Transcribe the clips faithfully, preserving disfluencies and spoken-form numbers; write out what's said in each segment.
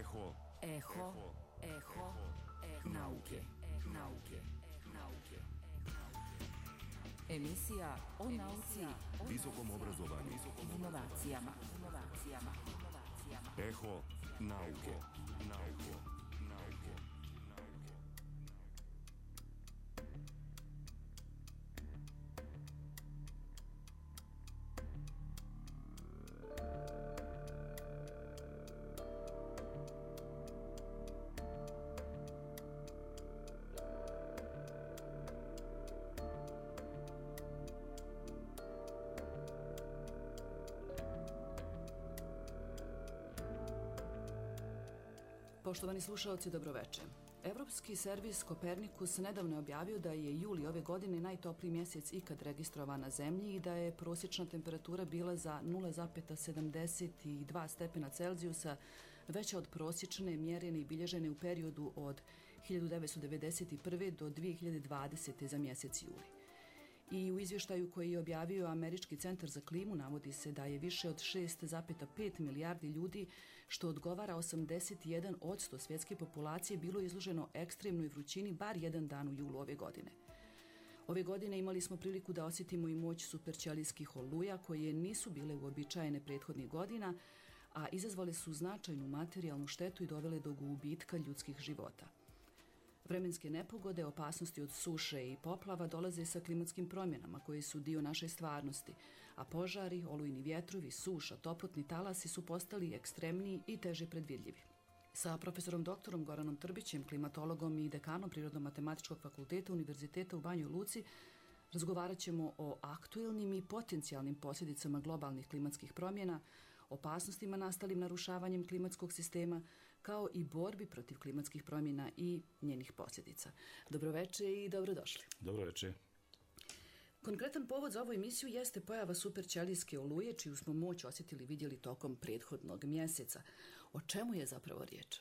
Eho, Eho, eho, eho nauke, nauke, nauke. Emisija o nauci, visokom obrazovanju, inovacijama, inovacijama. Eho nauke, nauke, nauke. Poštovani slušaoci, dobroveče. Evropski servis Kopernikus nedavno je objavio da je juli ove godine najtopliji mjesec ikad registrovan na Zemlji i da je prosječna temperatura bila za nula zarez sedamdeset dva stepena Celzijusa veća od prosječne mjerene i bilježene u periodu od hiljadu devetsto devedeset prve do dvije hiljade dvadesete za mjesec juli. I u izvještaju koji je objavio Američki centar za klimu navodi se da je više od šest zarez pet milijardi ljudi, što odgovara osamdeset jedan posto svjetske populacije, bilo izloženo ekstremnoj vrućini bar jedan dan u julu ove godine. Ove godine imali smo priliku da osjetimo i moć superćelijskih oluja koje nisu bile uobičajene prethodnih godina, a izazvale su značajnu materijalnu štetu i dovele do gubitka ljudskih života. Vremenske nepogode, opasnosti od suše i poplava dolaze sa klimatskim promjenama koje su dio naše stvarnosti, a požari, olujni vjetrovi, suša, toplotni talasi su postali ekstremniji i teže predvidljivi. Sa profesorom doktorom Goranom Trbićem, klimatologom i dekanom Prirodno-matematičkog fakulteta Univerziteta u Banjoj Luci, razgovarat ćemo o aktuelnim i potencijalnim posljedicama globalnih klimatskih promjena, opasnostima nastalim narušavanjem klimatskog sistema, kao i borbi protiv klimatskih promjena i njenih posljedica. Dobroveče i dobrodošli. Dobroveče. Konkretan povod za ovu emisiju jeste pojava superćelijske oluje, čiju smo moć osjetili i vidjeli tokom prethodnog mjeseca. O čemu je zapravo riječ?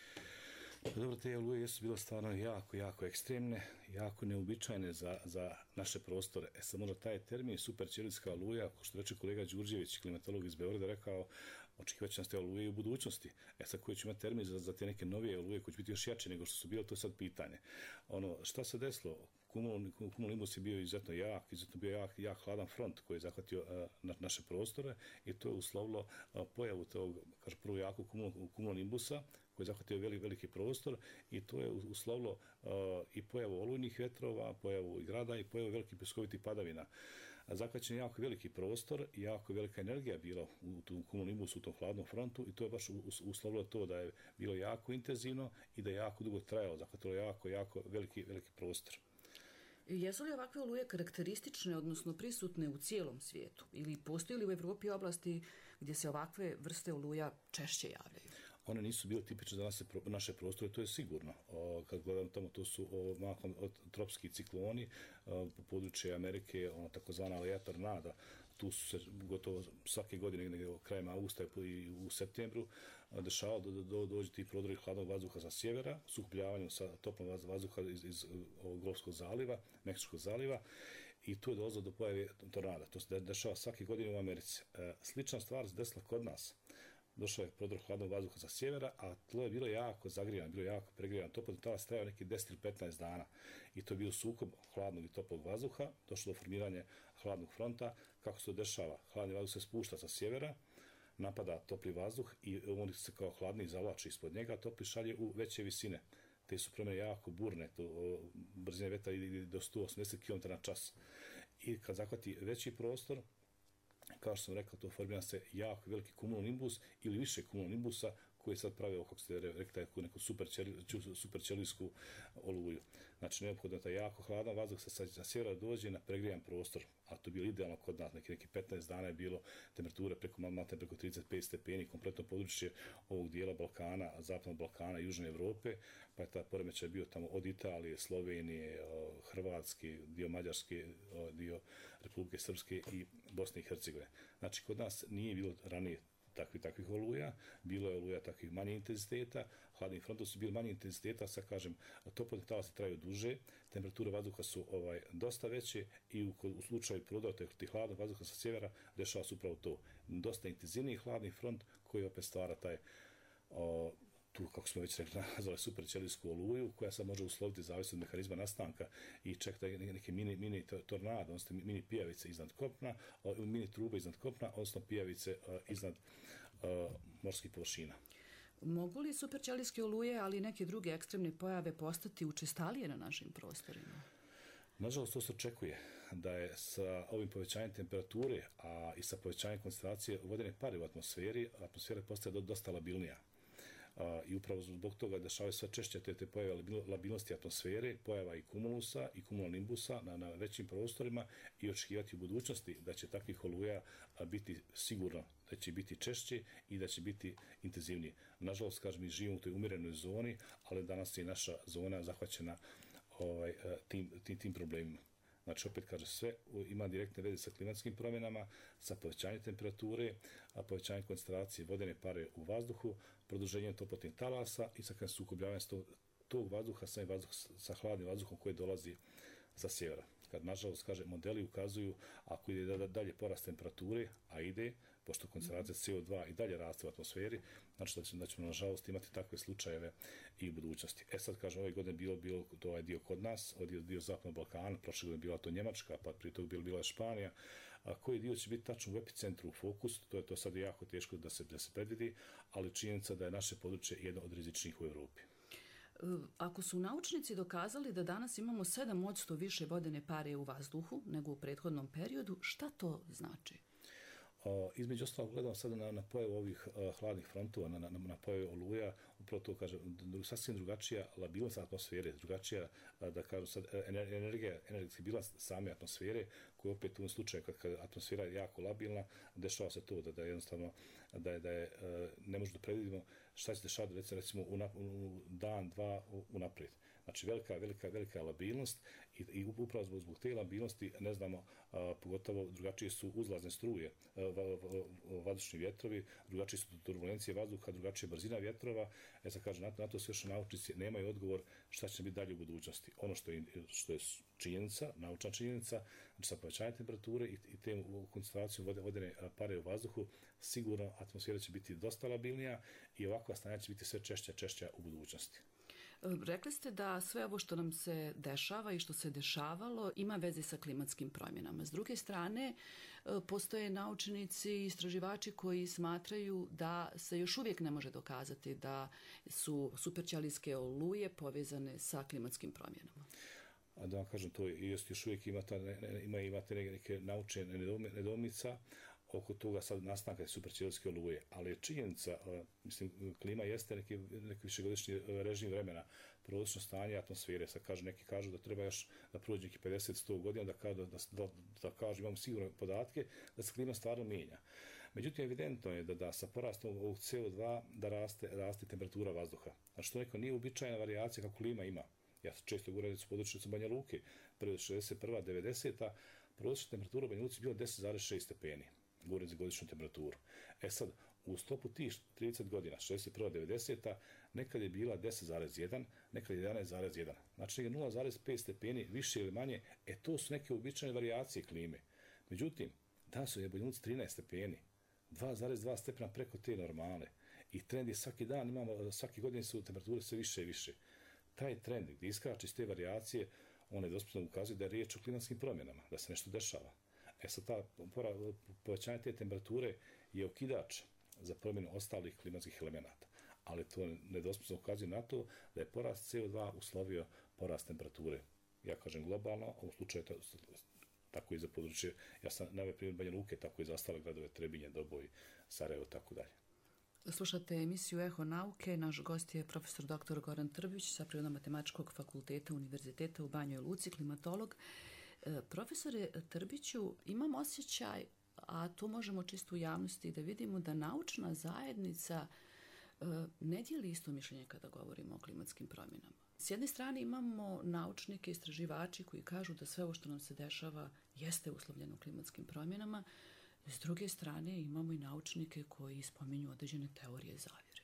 Dobro, te oluje jesu bile stvarno jako, jako ekstremne, jako neobičajne za, za naše prostore. E sad možda taj termin superćelijska oluja, kao što reče kolega Đurđević, klimatolog iz Beograda, rekao, očekivat će nas te oluje u budućnosti. E sad koji će imati termin za, za te neke novije oluje koji će biti još jače nego što su bile, to je sad pitanje. Ono, šta se desilo? Cumulonimbus je bio izuzetno jak, izuzetno bio jak, jak hladan front koji je zahvatio uh, na, naše prostore i to je uslovilo uh, pojavu tog, kaže, prvo jakog cumulonimbusa koji je zahvatio veliki, veliki prostor i to je uslovilo uh, i pojavu olujnih vjetrova, pojavu i grada i pojavu velikih pjeskovitih padavina. Zahvaćen je jako veliki prostor i jako velika energija bila u tom cumulonimbusu, u tom hladnom frontu i to je baš uslovilo to da je bilo jako intenzivno i da je jako dugo trajalo, zahvatilo jako, jako veliki, veliki prostor. Jesu li ovakve oluje karakteristične, odnosno prisutne u cijelom svijetu? Ili postoji li u Evropi oblasti gdje se ovakve vrste oluja češće javljaju? One nisu bile tipične za naše, naše prostore, to je sigurno. O, kad gledam tamo, to su o, mahom tropski cikloni, o, po području Amerike, ono, takozvana Lea tornada. Tu su se gotovo svake godine, negdje krajem augusta i u septembru, dešavalo do, do, dođe ti prodori hladnog vazduha sa sjevera, sukupljavanjem sa toplom vazduha iz, iz ovog Golfskog zaliva, Meksičkog zaliva, i tu je dolazilo do pojave tornada. To se dešava svake godine u Americi. E, slična stvar se desila kod nas. Došao je prodor hladnog vazduha sa sjevera, a tlo je bilo jako zagrijano, bilo jako pregrijano. Toplotni talas trajao neki deset ili petnaest dana i to je bio sukob hladnog i toplog vazduha, došlo do formiranja hladnog fronta. Kako se to dešava? Hladni vazduh se spušta sa sjevera, napada topli vazduh i on se kao hladni zavlači ispod njega, topli šalje u veće visine. Te su promjene jako burne, to, o, brzine vetra ide do sto osamdeset kilometara na čas. I kad zahvati veći prostor, kao što sam rekao, to formira se jako veliki cumulonimbus ili više cumulonimbusa koji je sad pravio, kako ste rekli, neku superćelijsku oluju. Znači, neophodno je taj jako hladan vazduh sa, sa sjevera dođe na pregrijan prostor, a to je bilo idealno kod nas, neki, neki petnaest dana je bilo temperature preko maltene preko trideset pet stepeni, kompletno područje ovog dijela Balkana, zapadnog Balkana i Južne Evrope, pa je ta poremećaj bio tamo od Italije, Slovenije, Hrvatske, dio Mađarske, dio Republike Srpske i Bosne i Hercegovine. Znači, kod nas nije bilo ranije takvih, takvih oluja, bilo je oluja takvih manje intenziteta, hladni frontovi su bili manje intenziteta, sad kažem, toplotni talasi traju duže, temperature vazduha su ovaj, dosta veće i u, u slučaju prodora tih hladnog vazduha sa sjevera dešava se upravo to. Dosta intenzivniji hladni front koji opet stvara taj o, tu, kako smo već rekli, nazvali superćelijsku oluju, koja sad može usloviti zavisno od mehanizma nastanka i čak da neke mini, mini tornado, odnosno mini pijavice iznad kopna, mini trube iznad kopna, odnosno pijavice iznad uh, morskih površina. Mogu li superćelijske oluje, ali i neke druge ekstremne pojave postati učestalije na našim prostorima? Nažalost, to se očekuje da je sa ovim povećanjem temperature, a i sa povećanjem koncentracije vodene pare u atmosferi, atmosfera postaje dosta labilnija. Uh, I upravo zbog toga dešavaju sve češće te, te pojave labilnosti atmosfere, pojava i kumulusa i cumulonimbusa na, na većim prostorima i očekivati u budućnosti da će takvih oluja biti sigurno, da će biti češće i da će biti intenzivnije. Nažalost, kažem, mi živimo u toj umirenoj zoni, ali danas je naša zona zahvaćena ovaj, tim, tim, tim problemima. Znači, opet kaže, sve ima direktne veze sa klimatskim promjenama, sa povećanjem temperature, povećanjem koncentracije vodene pare u vazduhu, produženjem toplotnih talasa i sa sukobljavanjem tog vazduha sa, vazduh, sa hladnim vazduhom koji dolazi sa sjevera. Kad, nažalost, kaže, modeli ukazuju, ako ide dalje porast temperature, a ide, pošto koncentracija C O dva i dalje raste u atmosferi, znači da ćemo, da ćemo nažalost imati takve slučajeve i u budućnosti. E sad, kažem, ove godine bilo, bilo to ovaj dio kod nas, ovaj dio, dio Zapadnog Balkana, prošle godine bila to Njemačka, pa prije toga bila, bila Španija, a koji dio će biti tačno u epicentru, u fokus, to je to sad jako teško da se, da se predvidi, ali činjenica da je naše područje jedno od rizičnijih u Evropi. Ako su naučnici dokazali da danas imamo sedam posto više vodene pare u vazduhu nego u prethodnom periodu, šta to znači? Uh, između ostalog gledamo sada na, na pojavu ovih uh, hladnih frontova, na, na, na pojavu oluja, upravo to kaže, sasvim drugačija labilnost atmosfere, drugačija, uh, da kažem sad, energija, energetski bilans same atmosfere, koja opet u ovom slučaju, kad, kad atmosfera je jako labilna, dešava se to da, da je jednostavno, da je, da je uh, ne možemo da predvidimo šta će dešavati, recimo, recimo u, na, u dan, dva unaprijed. Znači, velika, velika, velika labilnost i, i upravo zbog, zbog te labilnosti, ne znamo, a, pogotovo drugačije su uzlazne struje, a, va, va, vazdušni vjetrovi, drugačije su turbulencije vazduha, drugačija brzina vjetrova. E sad kažem, na to, na to sve još naučnici nemaju odgovor šta će biti dalje u budućnosti. Ono što je, što je činjenica, naučna činjenica, znači sa povećanjem temperature i, i te koncentracijom vode, vodene pare u vazduhu, sigurno atmosfera će biti dosta labilnija i ovakva stanja će biti sve češća, češća u budućnosti. Rekli ste da sve ovo što nam se dešava i što se dešavalo ima veze sa klimatskim promjenama. S druge strane, postoje naučnici i istraživači koji smatraju da se još uvijek ne može dokazati da su superćelijske oluje povezane sa klimatskim promjenama. A da vam kažem, to je, još uvijek ima, ta, ima, imate neke naučne nedoumica oko toga sad nastanka superćelijske oluje, ali je činjenica, mislim, klima jeste neki, neki višegodišnji režim vremena, prosječno stanje atmosfere, sad kaže, neki kažu da treba još da prođe neki pedeset do sto godina, da, da, da, da, da kažu, imamo sigurno podatke, da se klima stvarno mijenja. Međutim, evidentno je da, da sa porastom ovog C O dva da raste, raste temperatura vazduha. Znači, to neko nije uobičajena varijacija kako klima ima. Ja često govorim da su područje sa Banja Luke, prve šezdeset prva devedeseta prosječna temperatura u Banja Luci bila deset zarez šest stepeni. Govorim za godišnju temperaturu. E sad, u stopu tih trideset godina, šezdeset prva devedeseta nekad je bila deset zarez jedan, nekad je jedanaest zarez jedan. Znači, nula zarez pet stepeni, više ili manje, e to su neke uobičajene varijacije klime. Međutim, danas je u Banja Luci trinaest stepeni, dva zarez dva stepena preko te normale. I trend je svaki dan, imamo, svaki godin su temperature sve više i više. Taj trend gdje iskače iz te varijacije, on je dosputno ukazuje da je riječ o klimatskim promjenama, da se nešto dešava. E sad, ta povećanje te temperature je okidač za promjenu ostalih klimatskih elemenata. Ali to nedostupno ukazuje na to da je porast C O dva uslovio porast temperature. Ja kažem globalno, a u slučaju to, tako i za područje, ja sam naveo primjer Banja Luke, tako i za ostale gradove Trebinje, Doboj, Sarajevo, tako dalje. Slušate emisiju Eho nauke. Naš gost je profesor doktor Goran Trbić sa Prirodno-matematičkog fakulteta Univerziteta u Banjoj Luci, klimatolog. Profesore Trbiću, imam osjećaj, a to možemo čisto u javnosti da vidimo, da naučna zajednica ne dijeli isto mišljenje kada govorimo o klimatskim promjenama. S jedne strane imamo naučnike, istraživači koji kažu da sve ovo što nam se dešava jeste uslovljeno klimatskim promjenama. S druge strane imamo i naučnike koji spominju određene teorije zavjere.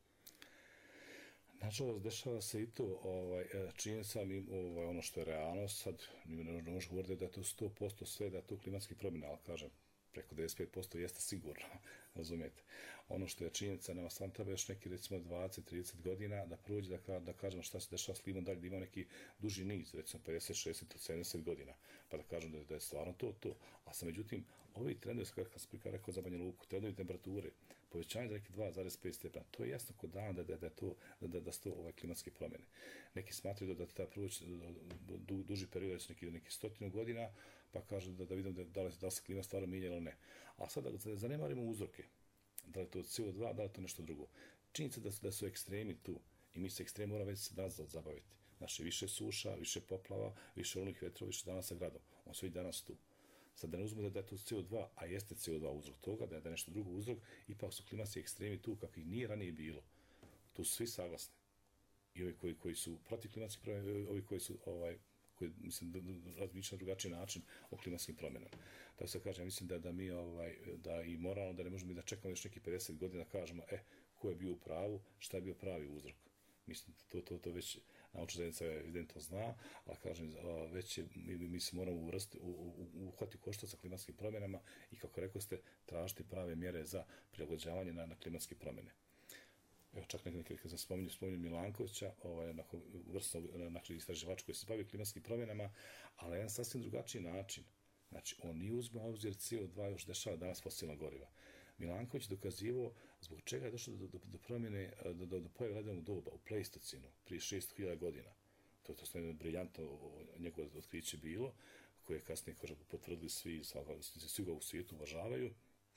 Nažalost, dešava se i to, ovaj, činjenica, ovaj, ono što je realnost, sad mi ne možemo govoriti da je to sto posto sve, da je to klimatski promjena, ali kažem, preko devedeset pet posto jeste sigurno, razumijete. Ono što je činjenica, nama stvarno treba još neki, recimo, dvadeset do trideset godina da prođe, da, da kažemo šta se dešava s klimom dalje, da ima neki duži niz, recimo pedeset, šezdeset ili sedamdeset godina, pa da kažem da, da je stvarno to, to. A sam, međutim, ovi trendovi, kad sam prikao rekao za Banja Luku, trendovi temperature, povećanje za neki dva zarez pet stepena, to je jasno kod dana da, da, da, to, da, da, da su to ovaj, klimatske promjene. Neki smatraju da, da ta proći du, duži period, da su neki, neki stotinu godina, pa kažu da, da vidimo da, da, li, da li se klima stvarno mijenja ili ne. A sad da zanemarimo uzroke, da li je to C O dva, da li je to nešto drugo. Činjenica da su, da su ekstremi tu i mi se ekstremi moramo već se danas zabaviti. Znači, više suša, više poplava, više olujnih vetrova, više dana sa gradom. On sve i danas tu. Sad da ne uzmemo da je to C O dva, a jeste C O dva uzrok toga, da je, da je nešto drugo uzrok, ipak su klimatski ekstremi tu kakvih nije ranije bilo. Tu su svi saglasni. I ovi koji, koji su protiv klimatskih promjena, ovi koji su ovaj, koji, mislim, razmišljaju na drugačiji način o klimatskim promjenama. Tako se kaže, mislim da, da mi, ovaj, da i moralno, da ne možemo da čekamo još neki pedeset godina da kažemo, e, ko je bio u pravu, šta je bio pravi uzrok. Mislim, to, to, to već naučna zajednica evidentno zna, ali kažem, već je, mi, mi se moramo uvrsti, u, u, uhvati koštac sa klimatskim promjenama i, kako rekao ste, tražiti prave mjere za prilagođavanje na, na klimatske promjene. Evo, čak nekada kad sam spominju, spominju Milankovića, ovaj, onako, vrstnog znači, istraživač koji se bavi klimatskim promjenama, ali jedan sasvim drugačiji način. Znači, on nije uzme obzir C O dva još dešava danas fosilna goriva. Milanković dokazivao zbog čega je došlo do, do, do promjene, do, do, do pojave ledenog doba u Pleistocenu prije šest hiljada godina. To je to jedno briljantno njegovo otkriće bilo, koje je kasnije kaže, potvrdili svi, svi ga u svijetu uvažavaju.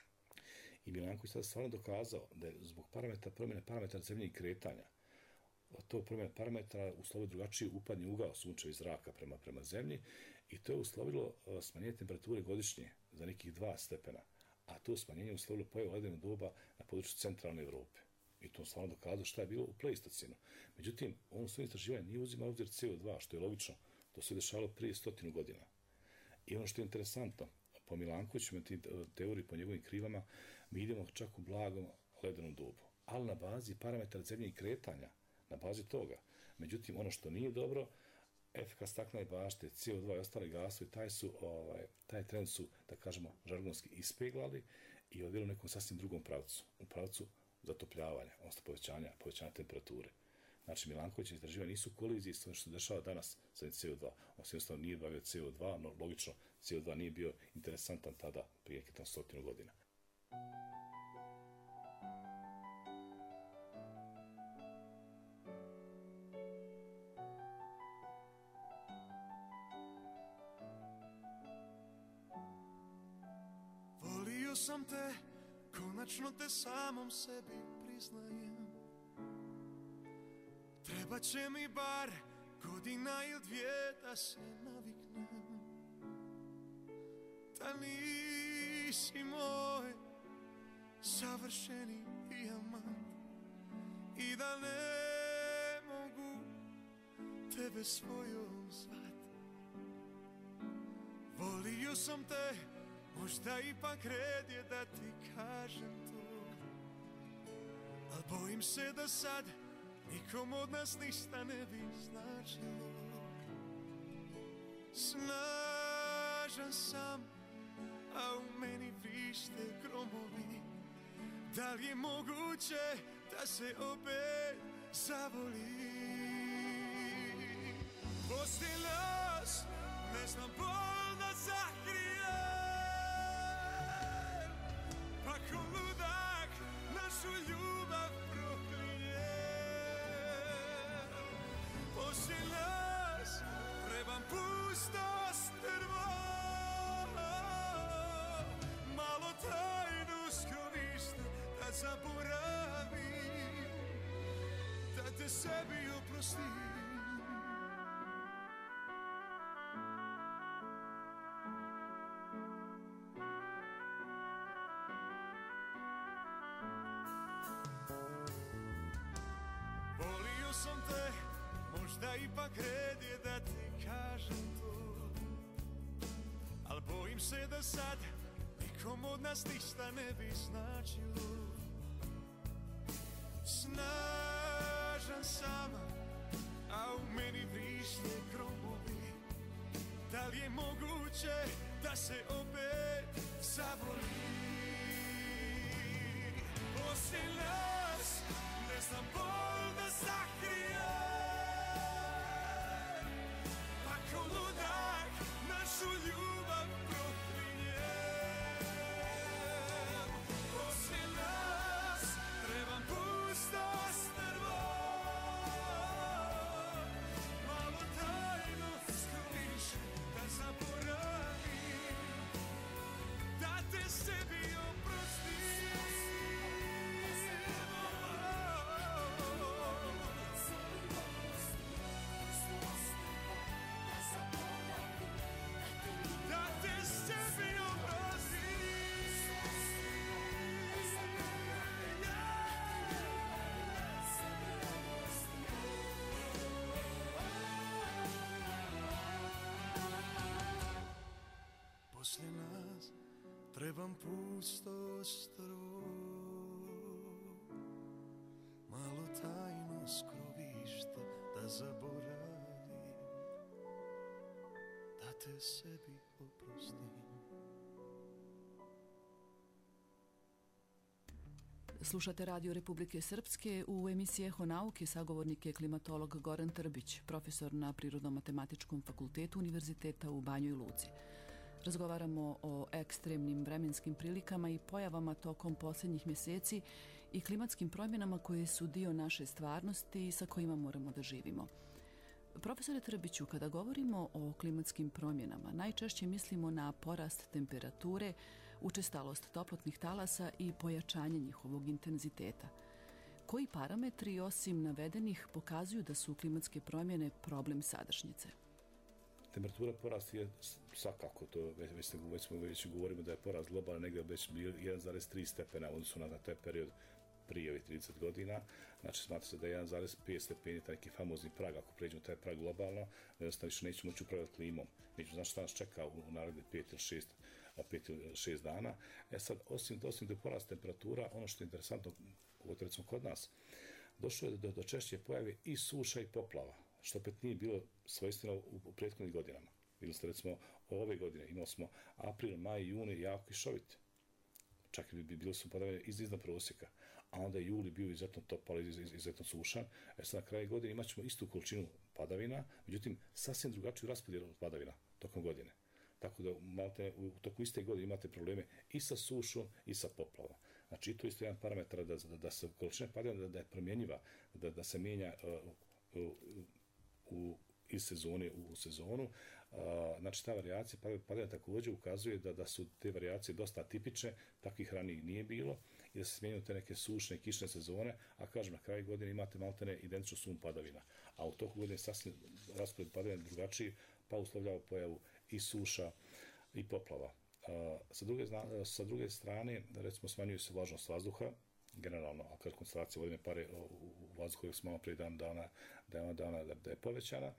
I Milanković sada stvarno dokazao da je zbog parametra, promjene parametara zemljenih kretanja, to promjene parametra uslovilo drugačiji upadni ugao sunčeva iz zraka prema, prema zemlji i to je uslovilo smanjenje temperature godišnje za nekih dva stepena. A to smanjenje uslovilo pojavu ledenog doba na području centralne Evrope. I to on stvarno dokazao šta je bilo u Pleistocenu. Međutim, on u svojim istraživanju nije uzimao obzir C O dva, što je logično. To se dešavalo prije stotinu godina. I ono što je interesantno, po Milankoviću, teoriji, po njegovim krivama, mi idemo čak u blagom ledenom dobu. Ali na bazi parametara zemljenih kretanja, na bazi toga. Međutim, ono što nije dobro, efekt staklene bašte, C O dva i ostale gasovi, taj, su, ovaj, taj trend su, da kažemo, žargonski ispeglali i odvijeli u nekom sasvim drugom pravcu, u pravcu zatopljavanja, odnosno povećanja, povećanja temperature. Znači, Milanković istraživanja nisu u koliziji s ono što se dešava danas sa C O dva. On se jednostavno nije bavio C O dva, no logično, C O dva nije bio interesantan tada, prije nekih stotinu godina. Volio sam te, konačno te samom sebi priznajem. Treba će mi bar godina ili dvije da se naviknem. Da nisi moj savršeni dijamant i da ne mogu tebe svojom zvat. Volio sam te, možda ipak red je da ti kažem to, al bojim se da sad nikom od nas ništa ne bi značilo. Snažan sam, a u meni vrište gromovi. Da li je moguće da se opet zavoli? Poslije nas ne znam bol da zahrijem, pa ko ludak našu ljubav proklinje. Poslije nas trebam pustost drvo, malo tajnu sklonište da zaboravim, da te sebi oprostim. Volio sam te, možda ipak red je da ti kažem to, al bojim se da sad nikom od nas ništa ne bi značilo. Snažan sam, a u meni vrište gromovi. Da li je moguće da se opet zavoli? za bol da sakrijem, pa kao ludak našu ljubav proklinjem. Poslije nas trebam pusto ostrvo, malo tajno skroviš da zaboravim, da te sebi oprostim. Da te sebi oprostim. Poslije nas trebam pusto ostrvo, malo tajno skrovište da zaboravim, da te sebi oprostim. Slušate Radio Republike Srpske. U emisiji Eho nauke sagovornik je klimatolog Goran Trbić, profesor na Prirodno-matematičkom fakultetu Univerziteta u Banjoj Luci. Razgovaramo o ekstremnim vremenskim prilikama i pojavama tokom posljednjih mjeseci i klimatskim promjenama koje su dio naše stvarnosti i sa kojima moramo da živimo. Profesore Trbiću, kada govorimo o klimatskim promjenama, najčešće mislimo na porast temperature, učestalost toplotnih talasa i pojačanje njihovog intenziteta. Koji parametri, osim navedenih, pokazuju da su klimatske promjene problem sadašnjice? Temperatura porast je svakako, to već, već, već, već govorimo da je porast globalno negdje već bio jedan zarez tri stepena u odnosu na taj period prije ovih trideset godina. Znači smatra se da je jedan zarez pet stepeni taj neki famozni prag, ako pređemo taj prag globalno, jednostavno više nećemo moći upravljati klimom. Nećemo znači šta nas čeka u naredne pet ili šest, pet ili šest dana. E sad, osim, osim da je porast temperatura, ono što je interesantno, recimo kod nas, došlo je do, do češće pojave i suša i poplava, što opet nije bilo svojstveno u, u prethodnih godinama. Bilo ste recimo ove godine, imali smo april, maj, juni jako kišovite. Čak i bi bilo su padavine iz iznad prosjeka, a onda je juli bio izuzetno topal, iz, iz, izuzetno sušan. E sad na kraju godine imat ćemo istu količinu padavina, međutim sasvim drugačiju raspodjelu padavina tokom godine. Tako da malte, u toku iste godine imate probleme i sa sušom i sa poplavom. Znači i to je isto jedan parametar da, da, da se količina padavina da, da je promjenjiva, da, da se mijenja uh, u, u, iz sezone u, u sezonu. Uh, znači ta varijacija padavina također ukazuje da, da su te varijacije dosta atipične, takvih ranijih nije bilo i da se smjenjuju te neke sušne, kišne sezone, a kažem na kraju godine imate maltene identičnu sumu padavina. A u toku godine sasvim raspored padavina drugačiji, pa uslovljava pojavu i suša i poplava. Uh, sa, druge, sa druge strane, recimo, smanjuje se vlažnost vazduha, generalno, a kad koncentracija vodene pare u vazduhu, još smo malo prije dan dana, dana, dana da, da je povećana.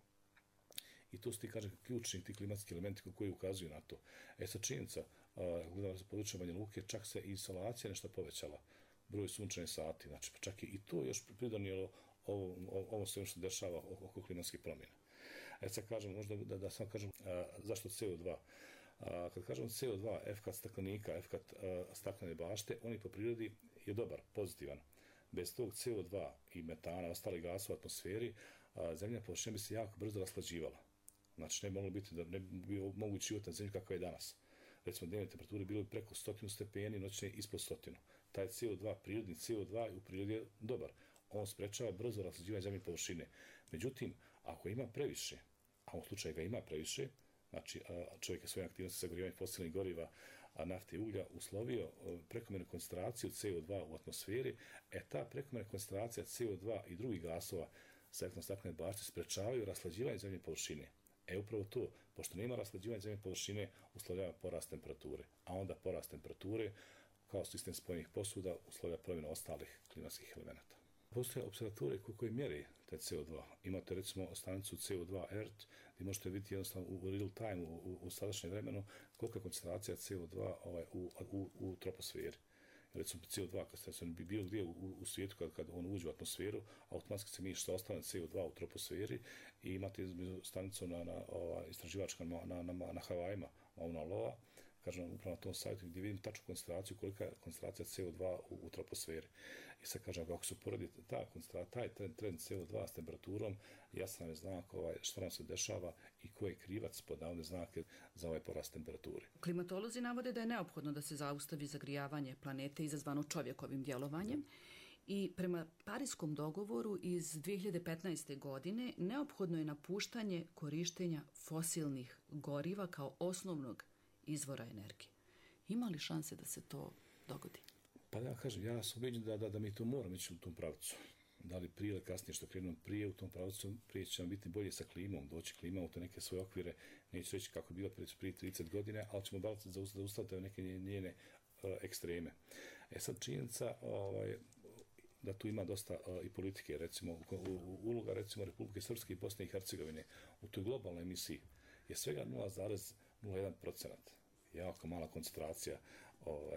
I tu su ti, kažem, ključni ti klimatski elementi koji ukazuju na to. E sad činjenica, uh, gledamo za područje Banja Luke, čak se i insolacija nešto povećala, broj sunčanih sati, znači pa čak i to još pridonijelo ovo, ovo sve što dešava oko klimatskih promjena. E sad kažem, možda da, da sam kažem, a, zašto C O dva? A, kad kažem C O dva, efekat staklenika, efekat staklene bašte, on je po prirodi je dobar, pozitivan. Bez tog C O dva i metana, ostali gasova u atmosferi, a, zemlja površina bi se jako brzo rashlađivala. Znači, ne bi moglo biti da ne bi bio mogući život na zemlji kakva je danas. Recimo, dnevne temperature bilo bi preko stotinu stepeni, noćne ispod stotinu. Taj C O dva, prirodni C O dva u prirodi je dobar. On sprečava brzo rashlađivanje zemlje površine. Međutim, ako ima previše, a u slučaju ga ima previše, znači čovjek je svojom aktivnosti sagorivanja fosilnih goriva, a nafte i uglja uslovio prekomjernu koncentraciju C O dva u atmosferi, e ta prekomjerna koncentracija C O dva i drugih gasova sa efektom staklene bašte sprečavaju rashlađivanje zemlje površine. E upravo to, pošto nema rashlađivanja zemlje površine, uslovljava porast temperature, a onda porast temperature, kao sistem spojenih posuda, uslovlja promjenu ostalih klimatskih elemenata. Postoje observatorije koje mjeri taj C O dva. Imate recimo stanicu C O dva ERT, gdje možete vidjeti jednostavno u real time, u, u, u sadašnjem vremenu, kolika je koncentracija C O dva ovaj, u, u, u troposferi. Recimo C O dva, kad se bi bilo gdje u, u svijetu, kad, kad on uđe u atmosferu, automatski se mijenja što ostane C O dva u troposferi i imate stanicu na, na, ova, istraživačka na, na, na, na Havajima, Mauna Loa, kažem upravo na tom sajtu gdje vidim tačnu koncentraciju, kolika je koncentracija C O dva u, u troposferi. I sad kažem, ako se uporedi ta taj trend, trend C O dva s temperaturom, jasan je znak ovaj, što nam se dešava i ko je krivac pod navodne znake za ovaj porast temperature. Klimatolozi navode da je neophodno da se zaustavi zagrijavanje planete izazvano čovjekovim djelovanjem. I prema Parijskom dogovoru iz dvije hiljade petnaeste. godine neophodno je napuštanje korištenja fosilnih goriva kao osnovnog izvora energije. Ima li šanse da se to dogodi? Pa da ja kažem, ja sam ubeđen da, da, da mi to moramo ići u tom pravcu. Da li prije ili kasnije što krenemo prije u tom pravcu, prije će nam biti bolje sa klimom, doći klima u te neke svoje okvire, neću reći kako je bilo prije trideset godine, ali ćemo da zaustaviti neke njene uh, ekstreme. E sad činjenica, ovaj, da tu ima dosta uh, i politike, recimo, uloga recimo Republike Srpske i Bosne i Hercegovine u toj globalnoj emisiji je svega nula zarez nula jedan procenat. Jako mala koncentracija ovaj,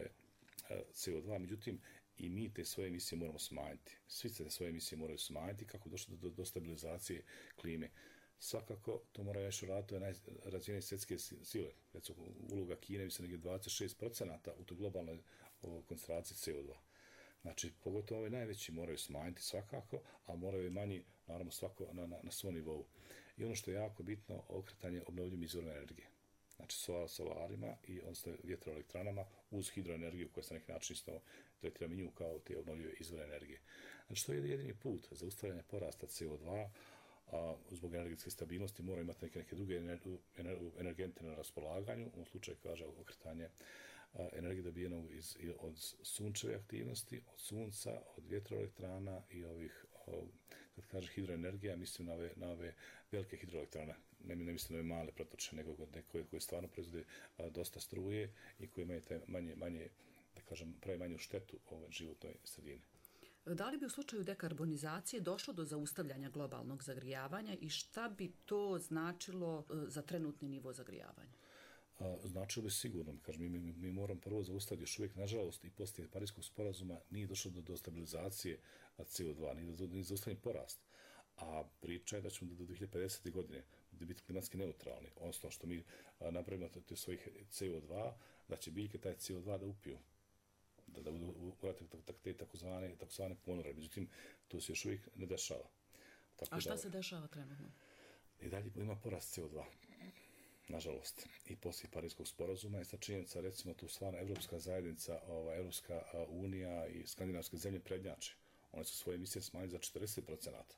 C O dva, međutim, i mi te svoje emisije moramo smanjiti. Svi se te svoje emisije moraju smanjiti kako došlo do, do stabilizacije klime. Svakako, to mora još raditi najrazvijenije svjetske sile. Recimo, uloga Kine bi se negdje dvadeset šest procenata u toj globalnoj koncentraciji C O dva. Znači, pogotovo ove najveći moraju smanjiti svakako, a moraju i manji, naravno, svako na, na, na svom nivou. I ono što je jako bitno, okretanje obnovljivim izvorima energije. Znači, solar, solarima i odnosno vjetroelektranama uz hidroenergiju koja se na neki način isto tretira nju kao te obnovljive izvore energije. Znači, to je jedini put za ustavljanje porasta C O dva, a zbog energetske stabilnosti mora imati neke, neke druge energente na raspolaganju. U ovom slučaju kaže okretanje energije dobijenog iz, od sunčeve aktivnosti, od sunca, od vjetroelektrana i ovih, kad kaže hidroenergija, mislim na ove, na ove velike hidroelektrane. Ne, ne mislim na ove male protočne, nego koje, koje stvarno proizvode a, dosta struje i koje imaju te manje, manje, da kažem, pravi manju štetu ove životnoj sredini. Da li bi u slučaju dekarbonizacije došlo do zaustavljanja globalnog zagrijavanja i šta bi to značilo za trenutni nivo zagrijavanja? Značilo bi sigurno. Kažem, mi, mi, mi moramo prvo zaustaviti još uvijek, nažalost, i poslije Parijskog sporazuma nije došlo do, do stabilizacije C O dva, nije, do, nije zaustavljen porast. A priča je da ćemo do dvije hiljade pedesete. godine biti klimatski neutralni. Odnosno što mi napravimo te svojih C O dva, da će biljke taj C O dva da upiju. Da, da budu urati te takozvane, takozvane ponore. Međutim, to se još uvijek ne dešava. Tako A šta da, se dešava trenutno? I dalje ima porast C O dva. Nažalost, i poslije Parijskog sporazuma je sa činjenica, recimo, tu stvarno Evropska zajednica, ova, Evropska unija i skandinavske zemlje prednjače. One su svoje emisije smanjili za četrdeset procenata.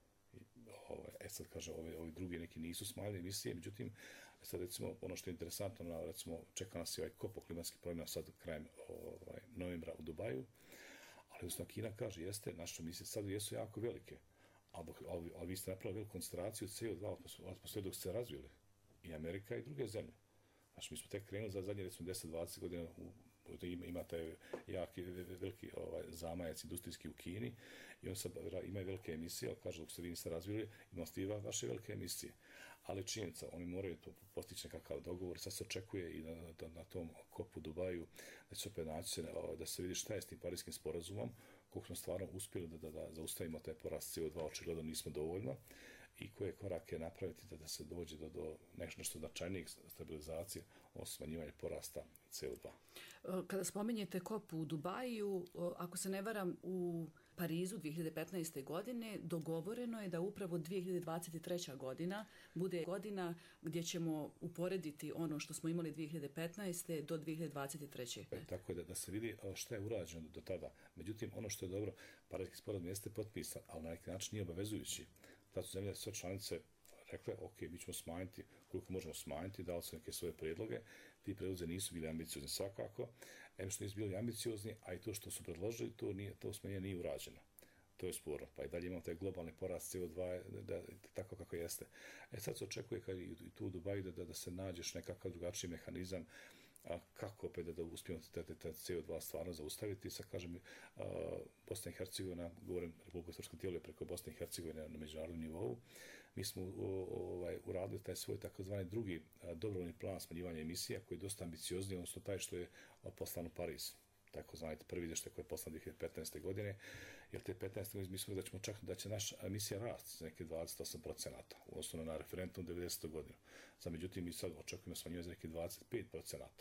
Ovaj, e sad kaže, ovi, ovi drugi neki nisu smanjili emisije, međutim, sad recimo, ono što je interesantno, na, recimo, čeka nas i ovaj kop o klimatskih promjena sad krajem ovaj, novembra u Dubaju, ali jednostavno Kina kaže, jeste, naše emisije sad jesu jako velike, ali, ali, ali vi ste napravili veliku koncentraciju C O dva od atmosfere dok ste razvili. I Amerika i druge zemlje. Znači, mi smo tek krenuli za zadnje, recimo, deset do dvadeset godina, u, ima, ima taj jaki, veliki ovaj, zamajac industrijski u Kini i on sad imaju velike emisije, ali kaže, dok ste vi niste razvili, imamo ste i vaše velike emisije. Ali činjenica, oni moraju to postići nekakav dogovor, sad se očekuje i na, na, na tom kopu Dubaju da će se opet naći, da se vidi šta je s tim parijskim sporazumom, koliko smo stvarno uspjeli da, da, da zaustavimo taj porast C O dva, očigledno nismo dovoljno, i koje korake napraviti da, da se dođe do, do nešto, nešto značajnijeg stabilizacije, o smanjivanje porasta C O dva. Kada spomenjete kop u Dubaju, ako se ne varam, u Parizu dvije hiljade petnaeste. godine dogovoreno je da upravo dvije hiljade dvadeset treća. godina bude godina gdje ćemo uporediti ono što smo imali dvije hiljade petnaeste. do dvije hiljade dvadeset treće. E, tako je da, da se vidi šta je urađeno do tada. Međutim, ono što je dobro, Parijski sporazum jeste potpisan, ali na neki način nije obavezujući. Tad su zemlje, sve članice rekle, ok, mi ćemo smanjiti koliko možemo smanjiti, dali su neke svoje predloge, ti predloge nisu bili ambiciozni svakako, em što nisu bili ambiciozni, a i to što su predložili, to, nije, to smanjenje nije urađeno. To je sporno, pa i dalje imamo taj globalni porast C O dva, da, da, tako kako jeste. E sad se očekuje kad i tu u Dubaju da, da, da se nađeš nekakav drugačiji mehanizam, a kako opet da, da uspijemo te C O dva stvarno zaustaviti. Sad kažem, a, Bosna i Hercegovina, govorim Republika Srpska tijelo je preko Bosne i Hercegovine na međunarodnom nivou, mi smo o, ovaj, uradili taj svoj takozvani drugi a, dobrovoljni plan smanjivanja emisija koji je dosta ambiciozniji, odnosno taj što je a, poslan u Pariz. Tako znate, prvi izvještaj koji je poslan dvije hiljade petnaeste. godine, jer te petnaeste. godine mislimo da ćemo čak da će naša emisija rasti za neke dvadeset osam procenata u odnosu na referentnu devedesetu. godinu. Za međutim, mi sad očekujemo smanjivanje za neke dvadeset pet procenata.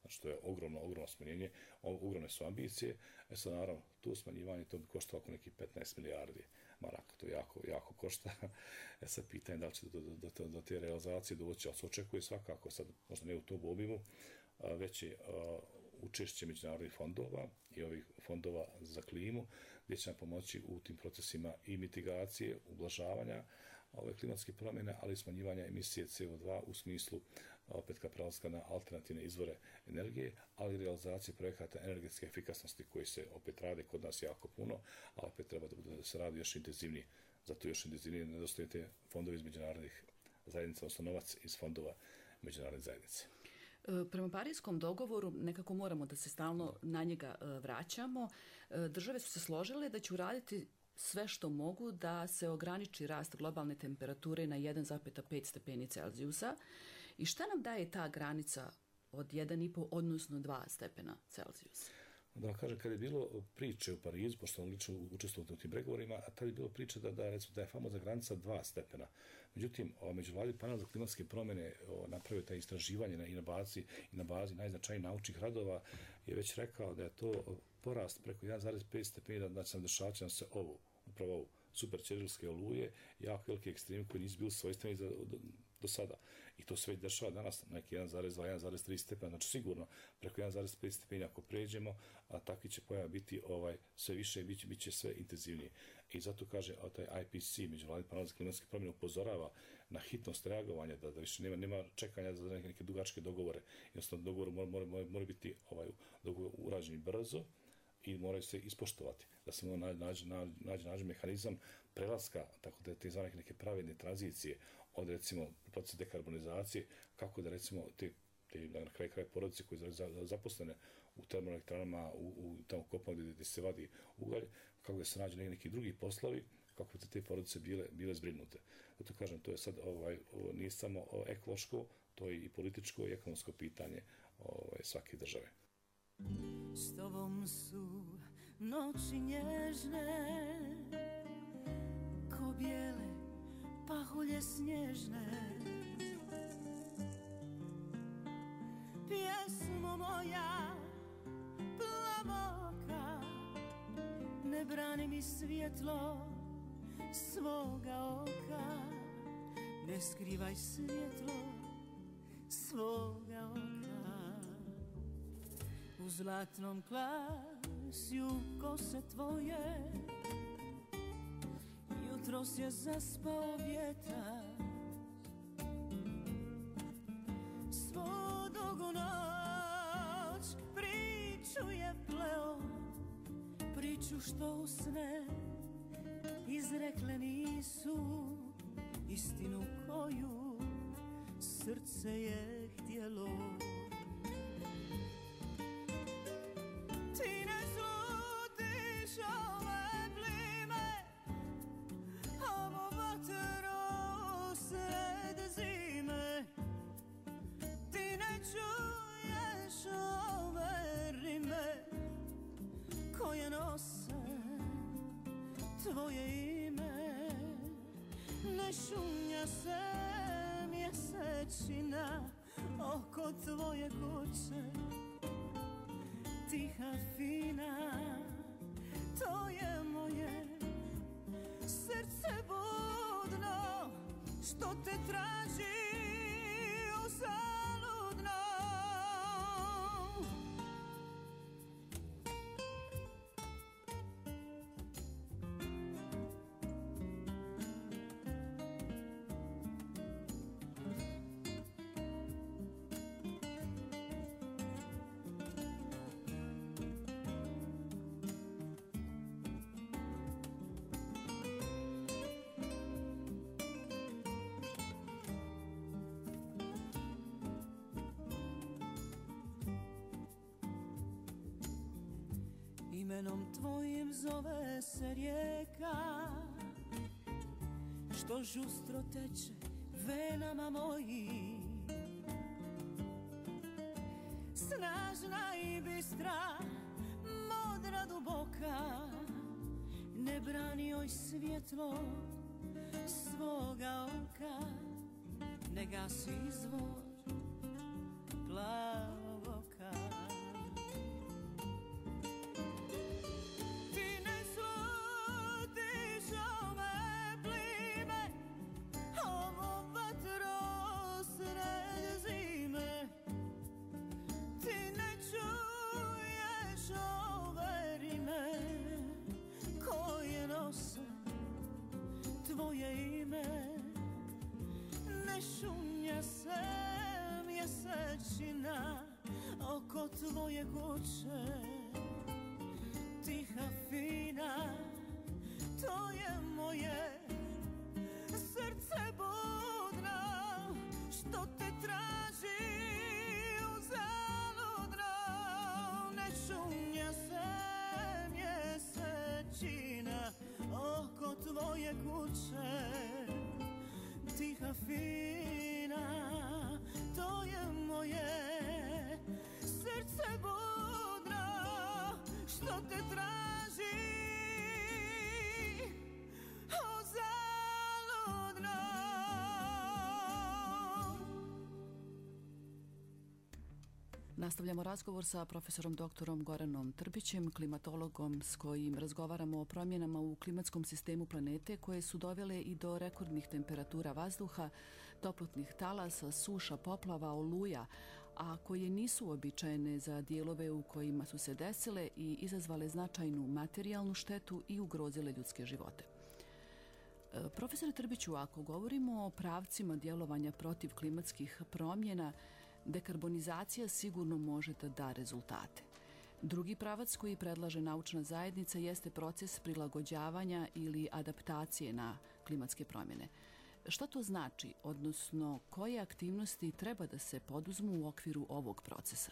Znači, to je ogromno, ogromno smanjenje, ogromne su ambicije. E sad, naravno, tu smanjivanje, to bi koštalo oko nekih petnaest milijardi maraka. To jako, jako košta. E sad, pitanje da li će do, do, do, do te realizacije doći, ali se očekuje svakako, sad možda ne u tom obimu, već je učešće međunarodnih fondova i ovih fondova za klimu, gdje će nam pomoći u tim procesima i mitigacije, ublažavanja ove klimatske promjene, ali i smanjivanja emisije C O dva u smislu opet ka prelaska na alternativne izvore energije, ali i realizacije projekata energetske efikasnosti koji se opet rade kod nas jako puno, a opet treba da, bude, da se radi još intenzivnije. Zato još intenzivnije nedostaju te fondovi iz međunarodnih zajednica, odnosno novac iz fondova međunarodne zajednice. Prema Parijskom dogovoru, nekako moramo da se stalno na njega vraćamo, države su se složile da će uraditi sve što mogu da se ograniči rast globalne temperature na jedan zarez pet stepeni Celzijusa. I šta nam daje ta granica od jedan i po odnosno dva stepena Celzijusa? Da vam kažem, kad je bilo priče u Parizu, pošto sam lično učestvovao u tim pregovorima, a tad je bilo priče da, da, recimo, da je famozna granica dva stepena. Međutim, međuvladin panel za klimatske promjene napravio taj istraživanje na, i, na bazi, i na bazi najznačajnijih naučnih radova je već rekao da je to porast preko jedan zarez pet stepena, da se dešavaće nam se ovo, upravo ovo, superćerilske oluje, jako veliki ekstremi koji nisu bili svojstveni za, do, do sada. I to sve dešava danas na neki jedan zarez dva, jedan zarez tri stepena, znači sigurno preko jedan zarez pet stepena ako pređemo, a takvi će pojava biti ovaj, sve više i bit, bit će sve intenzivnije. I zato kaže a taj I P C, međuvladin panel za klimatske promjene, upozorava na hitnost reagovanja, da, da više nema, nema čekanja za neke, neke dugačke dogovore. Jednostavno, dogovor mora, mora, mora, mora biti ovaj, dogovor urađen brzo i moraju se ispoštovati. Da se mora nađe, nađe, nađe, nađe mehanizam prelaska, tako da te zvane neke pravedne tranzicije od recimo proces dekarbonizacije, kako da recimo te, te na kraju kraja porodice koje su zaposlene u termoelektranama, u, u tamo kopama gdje, gdje se vadi ugalj, kako da se nađe neki drugi poslovi, kako da te porodice bile, bile zbrinute. Zato kažem, to je sad ovaj, ovo nije samo ekološko, to je i političko i ekonomsko pitanje ovaj, svake države. S tobom su noći nježne, ko bijele pahulje snježne. Pjesmo moja plavoka, ne brani mi svjetlo svoga oka, ne skrivaj svjetlo svoga oka. U zlatnom klasju kose tvoje, jutros je zaspao vjetar, svo dugu noć priču je pleo, priču što usne izrekle nisu, istinu koju srce je htjelo. Ti ne slutiš ove plime, ovo vatro sred zime. Ti ne čuješ ove rime koje nose tvoje ime. Ne šunja se mjesečina oko tvoje kuće, tiha fina, to je moje srce budno, što te traži uzaludno. Imenom tvojim zove se rijeka, što žustro teče venama mojim. Snažna i bistra, modra duboka, ne brani joj svjetlo svoga oka, ne gasi izvor plavog oka. tvoje kuće, tiha fina, to je moje srce budno, što te traži uzaludno. Ne šumnja se mjesečina oko tvoje kuće, tiha fina, to je moje srce budno, što te traži uzaludno. Nastavljamo razgovor sa profesorom doktorom Goranom Trbićem, klimatologom s kojim razgovaramo o promjenama u klimatskom sistemu planete koje su dovele i do rekordnih temperatura vazduha, toplotnih talasa, suša, poplava, oluja, a koje nisu uobičajene za dijelove u kojima su se desile i izazvale značajnu materijalnu štetu i ugrozile ljudske živote. Profesore Trbiću, ako govorimo o pravcima djelovanja protiv klimatskih promjena, dekarbonizacija sigurno može da da rezultate. Drugi pravac koji predlaže naučna zajednica jeste proces prilagođavanja ili adaptacije na klimatske promjene. Šta to znači, odnosno koje aktivnosti treba da se poduzmu u okviru ovog procesa?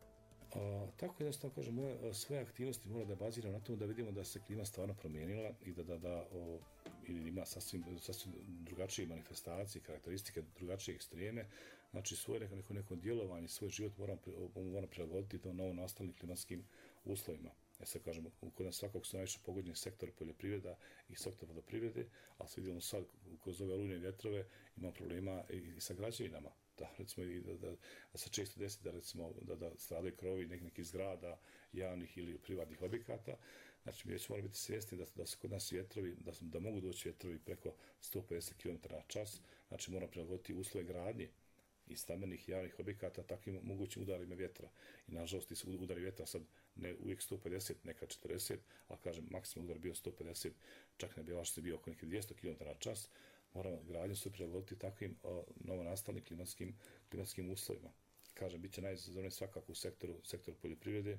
A, tako jednostavno kažem, moje, sve aktivnosti mora da baziramo na tom da vidimo da se klima stvarno promijenila i da, da, da o, ili ima sasvim, sasvim drugačije manifestacije, karakteristike, drugačije ekstreme. Znači svoje neko, neko, neko djelovanje, svoj život moram, moram prilagoditi to novo nastalim klimatskim uslovima. Ja sad kažem, kod nas svakako su najviše pogođeni sektor poljoprivreda i sektor vodoprivrede, ali se vidimo sad kroz ove olujne vjetrove ima problema i, i sa građevinama. Da, recimo, i da, da, da se često desi da, recimo, da, da stradaju krovi nek, nekih zgrada, javnih ili privatnih objekata. Znači, mi već moramo biti svjesni da, da su kod nas vjetrovi, da, da mogu doći vjetrovi preko sto pedeset kilometara na čas. Znači, moramo prilagoditi uslove gradnje i stambenih javnih objekata takvim mogućim udarima vjetra. I nažalost, ti su udari vjetra sad ne uvijek sto pedeset, nekad četrdeset, ali kažem, maksimum udar bio sto pedeset, čak na Bjelašci bio oko nekih dvjesto kilometara na čas. Moramo gradnju se prilagoditi takvim o, novonastalim klimatskim, klimatskim uslovima. Kažem, bit će najizazovnije svakako u sektoru, sektoru poljoprivrede,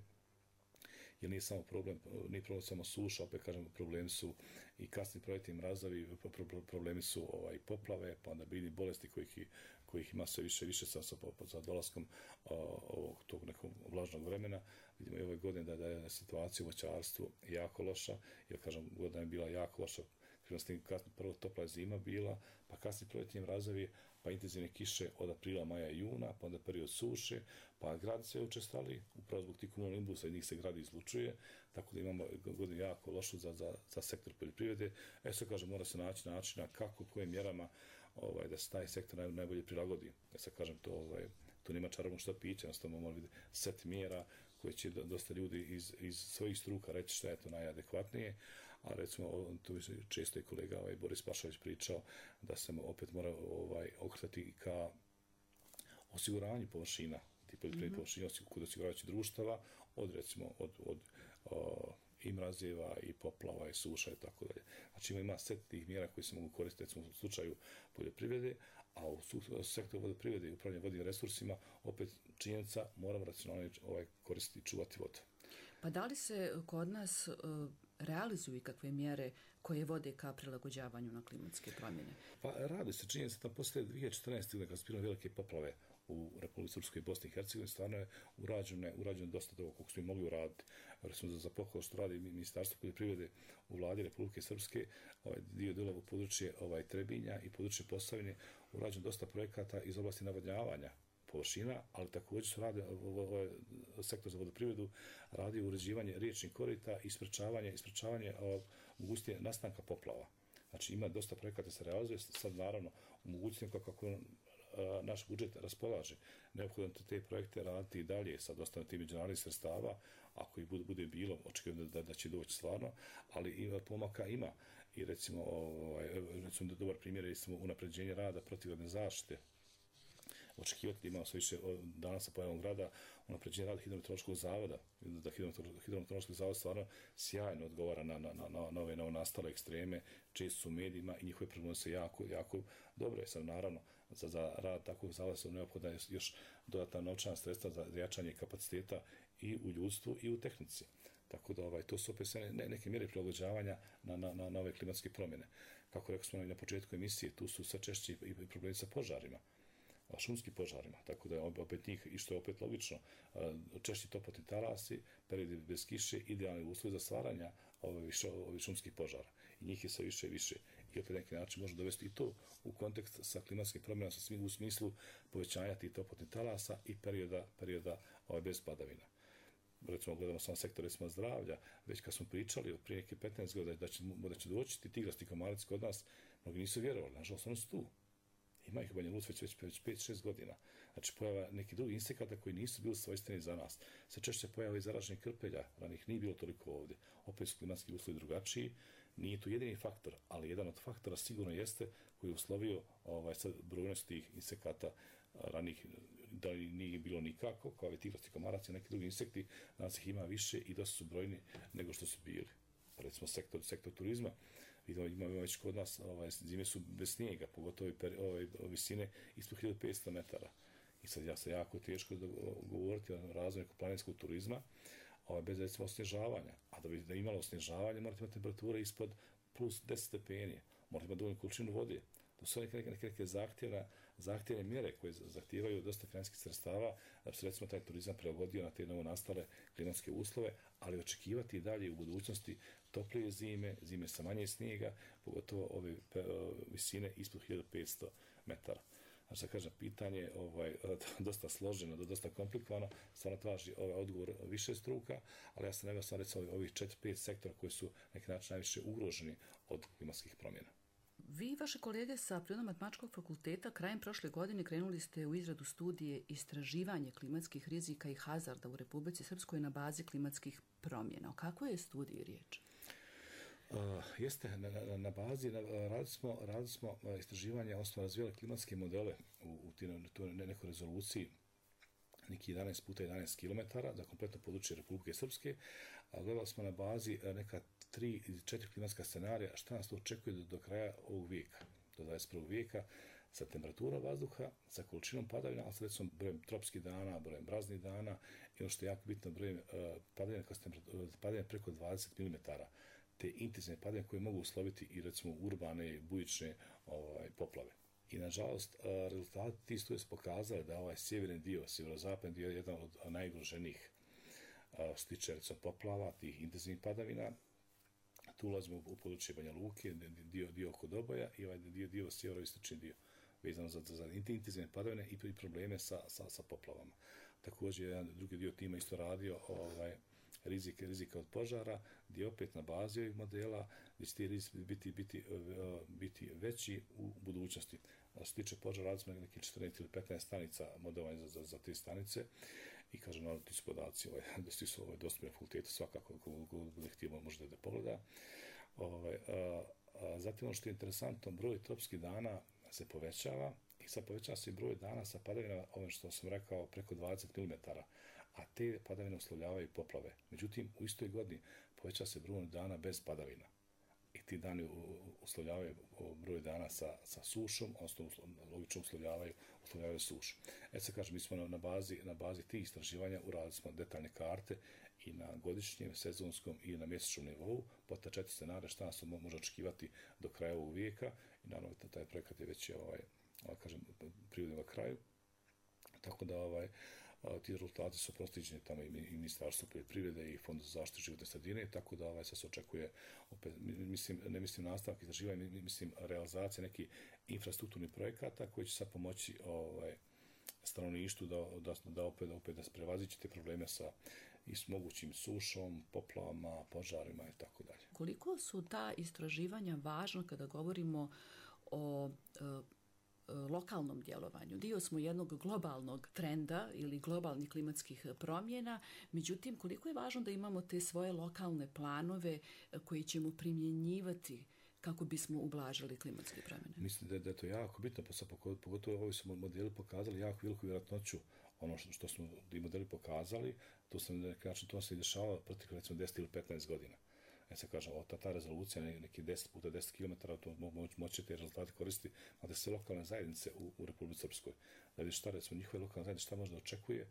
jer nije samo problem, nije problem samo suša, opet kažem, problemi su i kasni proljetni mrazovi, problemi su ovaj, poplave, pa onda biljni bolesti kojih, kojih ima sve više više sa, sa, sa dolaskom o, ovog tog nekog vlažnog vremena. Vidimo i ove godine da, da je situacija u voćarstvu jako loša, jer kažem, godina je bila jako loša, kasno prvo topla zima bila, pa kasni proljetni mrazovi, pa intenzivne kiše od aprila, maja i juna, pa onda period suše, pa grad se učestali, upravo zbog tih komunalnih imbusa i njih se grad izlučuje, tako da imamo godinu jako lošu za, za, za sektor poljoprivrede. E sad kažem, mora se naći načina kako, kojim mjerama ovaj, da se taj sektor naj, najbolje prilagodi. Ja sad kažem, to, ovaj, to nema čarobnog štapića, jednostavno mora biti set mjera koje će dosta ljudi iz, iz svojih struka reći šta je to najadekvatnije. A recimo, tu često je kolega ovaj, Boris Pašalić pričao da se opet mora ovaj, okretati ka osiguranju površina, ti poljoprivrednih mm-hmm. površina kod osiguravajućih društava, od recimo od, od o, i mrazeva, i poplava, i suša i tako dalje. Znači ima set tih mjera koji se mogu koristiti recimo u slučaju poljoprivrede, a u sektoru vodoprivrede i upravljanja vodnim resursima opet činjenica moramo racionalno ovaj, koristiti i čuvati vodu. Pa da li se kod nas uh, realizuju kakve mjere koje vode ka prilagođavanju na klimatske promjene? Pa radi se, činjenica da poslije dvije tisuće četrnaeste. godine kad su bile velike poplave u Republici Srpskoj i Bosni i Hercegovini, stvarno je urađeno, urađeno dosta toga koliko smo i mogli uraditi. Recimo za, za pohvalu što radi Ministarstvo poljoprivrede u vladi Republike Srpske, ovaj dio djela u područje ovaj, Trebinja i područje Posavine, urađeno dosta projekata iz oblasti navodnjavanja površina, ali također su radi, ovaj sektor za vodoprivredu radi uređivanje riječnih korita i sprečavanje, isprečavanje mogućnosti nastanka poplava. Znači ima dosta projekata se realizuje, sad naravno u mogućnosti kako naš budžet raspolaže. Neophodno te projekte raditi i dalje sa dosta tih međunarodnih sredstava, ako ih bude, bude bilo, očekujem da, da će doći stvarno, ali ima pomaka ima. I recimo, ovaj, recimo dobar primjer je unapređenje rada protivgradne zaštite. Očekivati da imamo sve više danas sa pojavom grada unapređenje rada hidrometeorološkog zavoda, da hidrometeorološki zavod stvarno sjajno odgovara na, na, na, na ove novonastale ekstreme, često su u medijima i njihove prognose jako, jako dobro je. Sad naravno, za, za rad takvog zavoda su neophodna još dodatna novčana sredstva za jačanje kapaciteta i u ljudstvu i u tehnici. Tako da ovaj, to su opet sve ne, neke mjere prilagođavanja na, na, na nove klimatske promjene. Kako rekao smo na početku emisije, tu su sve češći i problemi sa požarima, šumskim požarima, tako da je opet njih, i što je opet logično, češći toplotni talasi, periodi bez kiše, idealni uslovi za stvaranja ovih ove šumskih požara. I njih je sve više i više. I opet neki način može dovesti i to u kontekst sa klimatskim promjenama, sa svim u smislu povećanja tih toplotnih talasa i perioda, perioda ove bez padavina. Recimo, gledamo samo sektor recimo zdravlja, već kad smo pričali od prije neke petnaest godina da će, da će doći ti tigrasti komarac kod nas, mnogi nisu vjerovali, nažalost oni su tu. Ima ih u Banja Luci već, već, već pet šest godina. Znači, pojava neki drugi insekata koji nisu bili svojstveni za nas. Sve češće pojava i zaraženih krpelja, ranih nije bilo toliko ovdje. Opet su klimatski uslovi drugačiji, nije to jedini faktor, ali jedan od faktora sigurno jeste koji je uslovio ovaj, sad brojnost tih insekata ranih, da li nije bilo nikako, kao ove tigrasti komaraci i neki drugi insekti, danas ih ima više i dosta su brojni nego što su bili. Recimo, sektor, sektor turizma, vidimo, imamo već kod nas, ovaj, zime su bez snijega, pogotovo ove, ove, ove visine ispod hiljadu petsto metara. I sad ja se jako teško govoriti o razvoju planinskog turizma, ovaj, bez recimo osnježavanja. A da bi da imalo osnježavanje, morate imati temperature ispod plus deset stepeni, morate imati dovoljnu količinu vode. To su neke, neke, neke zahtjevne, zahtjevne mjere koje zahtijevaju dosta financijskih sredstava da bi se recimo taj turizam prilagodio na te novo nastale klimatske uslove, ali očekivati i dalje u budućnosti toplije zime, zime sa manje snijega, pogotovo ove pe, visine ispod hiljadu petsto metara. Znači, da kažem, pitanje ovaj, dosta složeno, dosta komplikovano, stvarno traži ovaj odgovor više struka, ali ja sam nevio sam recimo ovih četiri pet sektora koji su neki način najviše ugroženi od klimatskih promjena. Vi i vaše kolege sa Prirodno-matematičkog fakulteta krajem prošle godine krenuli ste u izradu studije istraživanje klimatskih rizika i hazarda u Republici Srpskoj na bazi klimatskih promjena. O kakvoj je studiji riječ? Uh, jeste, na, na, na bazi, na, radili smo, radili smo istraživanje, odnosno razvijali klimatske modele u, u toj nekoj rezoluciji, neki jedanaest puta jedanaest kilometara za kompletno područje Republike Srpske, a gledali smo na bazi neka tri ili četiri klimatska scenarija šta nas to očekuje do, do kraja ovog vijeka, do dvadeset prvog vijeka, sa temperaturom vazduha, sa količinom padavina, ali sa recimo brojem tropskih dana, brojem mraznih dana i ono što je jako bitno, brojem uh, padavina, padavina preko dvadeset milimetara, te intenzivne padavine koje mogu usloviti i recimo urbane, bujične ovaj, poplave. I nažalost, uh, rezultati ti studije su pokazali da ovaj sjeverni dio, sjeverozapadni dio je jedan od najgroženijih uh, što se tiče recimo poplava, tih intenzivnih padavina. Tu ulazimo u područje Banja Luke, dio, dio oko Doboja i ovaj dio, dio sjeveroistočni dio, vezano za, za intenzivne padavine i probleme sa, sa, sa poplavama. Također, jedan drugi dio tima isto radio ovaj, rizike, rizika od požara, gdje opet na bazi ovih modela, gdje će ti rizici biti, biti, biti veći u budućnosti. Što se tiče požara, radili smo nekih četrnaest ili petnaest stanica modelovanja za, za, za te stanice i kažem, naravno, ti su podaci, ovaj, ti su ovaj, dostupni na fakultetu, svakako, ko bude htio, možete da pogleda. Ovaj, a, a, zatim, ono što je interesantno, broj tropskih dana se povećava i sad povećava se i broj dana sa padavinama, ono što sam rekao, preko dvadeset milimetara, a te padavine uslovljavaju poplave. Međutim, u istoj godini poveća se broj dana bez padavina. I ti dani uslovljavaju broj dana sa, sa sušom, odnosno logično uslovljavaju, uslovljavaju sušu. E sad kažem, mi smo na, na, bazi, na bazi tih istraživanja uradili smo detaljne karte i na godišnjem, sezonskom i na mjesečnom nivou, po ta četiri scenarija šta nas može očekivati do kraja ovog vijeka i naravno taj projekat je već ovaj, ovaj kažem, privodimo kraju. Tako da ovaj, ti rezultati su postiđeni tamo i Ministarstvo poljoprivrede i Fond za zaštitu životne sredine, tako da ovaj, sad se očekuje, opet, mislim, ne mislim nastavak istraživanja, mislim realizacija nekih infrastrukturnih projekata koji će sad pomoći ovaj, stanovništvu da, da, da opet, opet da se prevaziće te probleme sa i s mogućim sušom, poplavama, požarima i tako dalje. Koliko su ta istraživanja važna kada govorimo o lokalnom djelovanju? Dio smo jednog globalnog trenda ili globalnih klimatskih promjena, međutim, koliko je važno da imamo te svoje lokalne planove koje ćemo primjenjivati kako bismo ublažili klimatske promjene? Mislim da je, da je to jako bitno, pa pogotovo ovi su modeli pokazali jako veliku vjerojatnoću ono što, što smo i modeli pokazali, to se na neki način to se dešava protiv recimo deset ili petnaest godina. Ja se kažem, ta, ta rezolucija, neki deset puta deset kilometara, to mo, moći te rezultate koristiti, ali sve lokalne zajednice u, u Republici Srpskoj. Da vidiš šta, recimo, njihove lokalne zajednice, šta možda očekuje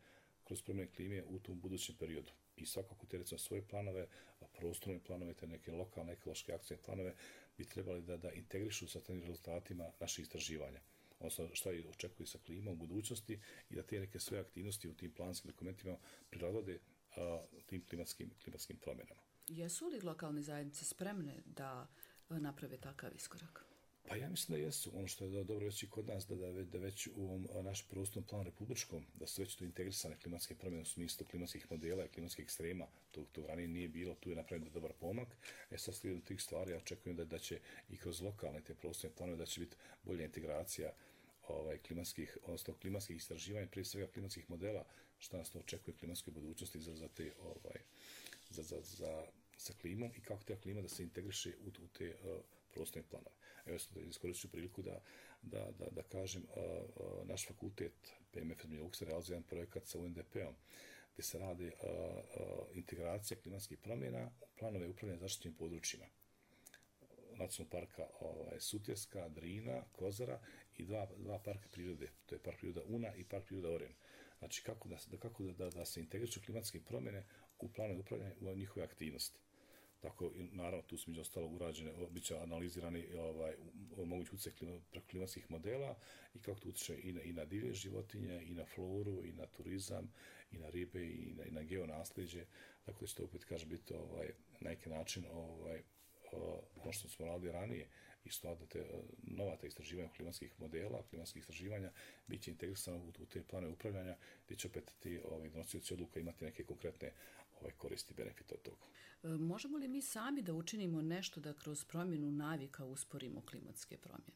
kroz promjene klime u tom budućem periodu. I svakako te recimo svoje planove, prostorne planove, te neke lokalne ekološke akcije planove bi trebali da, da integrišu sa tim rezultatima naših istraživanja. Odnosno šta je očekuje sa klimom u budućnosti i da te neke sve aktivnosti u tim planskim dokumentima prilagode a, tim klimatskim, klimatskim promjenama. Jesu li lokalne zajednice spremne da naprave takav iskorak? Pa ja mislim da jesu. Ono što je dobro već i kod nas, da, da, već, da već u ovom našem prostornom planu republičkom, da su već tu integrisane klimatske promjene u smislu klimatskih modela i klimatskih ekstrema, to, to ranije nije bilo, tu je napravljen dobar pomak. E sad slijedom tih stvari, ja očekujem da, da će i kroz lokalne te prostorne planove da će biti bolja integracija ovaj, klimatskih, odnosno klimatskih istraživanja, prije svega klimatskih modela, šta nas to očekuje klimatskoj budućnosti za, za te ovaj, za, za, za, sa klimom i kako ta klima da se integriše u, u te uh, prostorne planove. Evo iskoristit ću priliku da, da, da, da kažem, uh, uh, naš fakultet P M F S Milwaukee realizuje jedan projekat sa U N D P-om gdje se radi uh, uh, integracija klimatskih promjena u planove upravljanja zaštićenim područjima. Nacionalnog parka ovaj, Sutjeska, Drina, Kozara i dva, dva parka prirode. To je park priroda Una i park priroda Oren. Znači kako da, da, kako da, da se integrišu klimatske promjene u planove upravljanja u njihove aktivnosti. Tako, naravno, tu su među ostalo urađene, bit će analizirani ovaj, mogući utjecaj klima, preko klimatskih modela i kako to utječe i na, i na divlje životinje, i na floru, i na turizam, i na ribe, i na, i na geonasljeđe. Tako da će to opet, kaže, biti ovaj, na neki način ovaj, ono što smo radili ranije, isto da te nova ta istraživanja klimatskih modela, klimatskih istraživanja, bit će integrisano u, u te plane upravljanja, gdje će opet ti ovaj, donosioci odluka imati neke konkretne ovaj, koristi i benefite od toga. Možemo li mi sami da učinimo nešto da kroz promjenu navika usporimo klimatske promjene?